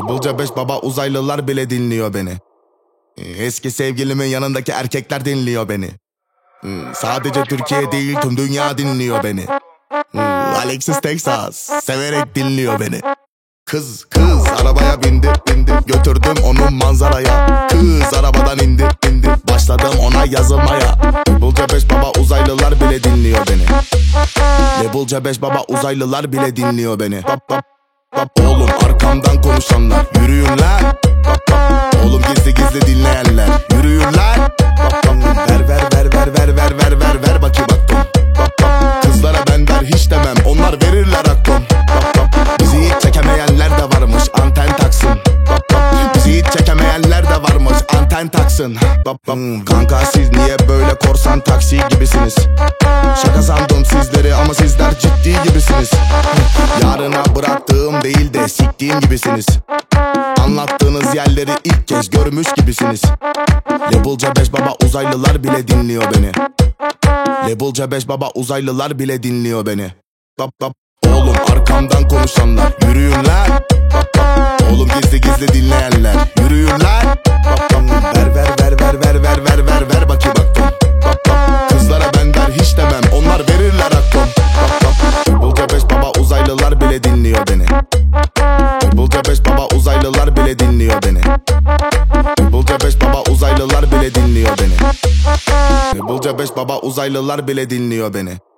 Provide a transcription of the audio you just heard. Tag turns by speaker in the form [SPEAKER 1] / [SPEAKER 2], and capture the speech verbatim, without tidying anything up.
[SPEAKER 1] Bulca beş baba uzaylılar bile dinliyor beni. Eski sevgilimin yanındaki erkekler dinliyor beni. Sadece Türkiye değil tüm dünya dinliyor beni. Alexis Texas severek dinliyor beni. Kız kız arabaya bindi bindi, götürdüm onu manzaraya. Kız arabadan indi indi, başladım ona yazılmaya. Bulca beş baba uzaylılar bile dinliyor beni. Bulca beş baba uzaylılar bile dinliyor beni. Bap bap bap. Oğlum arkamdan konuşanlar yürüyün lan. Bap bap. Oğlum gizli gizli dinleyenler yürüyün lan. Bap bap. Ver ver ver ver ver ver ver ver ver bakayım baktım. Bap bap. Kızlara ben ver hiç demem, onlar verirler aklım. Bap bap. Bizi hiç çekemeyenler de varmış, anten taksın. Bap bap. Bizi hiç çekemeyenler de varmış, anten taksın. Bap bap. Hmm, kanka siz niye böyle korsan taksi gibisiniz? Şaka sandım sizleri ama sizler ciddi gibisiniz. Yarına bıraktığım değil de siktiğim gibisiniz. Anlattığınız yerleri ilk kez görmüş gibisiniz. Bulca beş baba uzaylılar bile dinliyor beni. Bulca beş baba uzaylılar bile dinliyor beni. Bap bap. Oğlum arkamdan konuşanlar yürüyün lan. Bap bap. Oğlum gizli gizli dinleyenler yürüyün lan. Bap bap. Ver ver ver ver ver ver ver ver ver bakayım baktım. Bap bap. Kızlara ben ver hiç demem, onlar verirler aklım. Bap bap. Bulca beş baba uzaylılar bile dinliyor beni. Bulca beş baba uzaylılar bile dinliyor beni. Bulca beş baba uzaylılar bile dinliyor beni. Bulca beş baba uzaylılar bile dinliyor beni.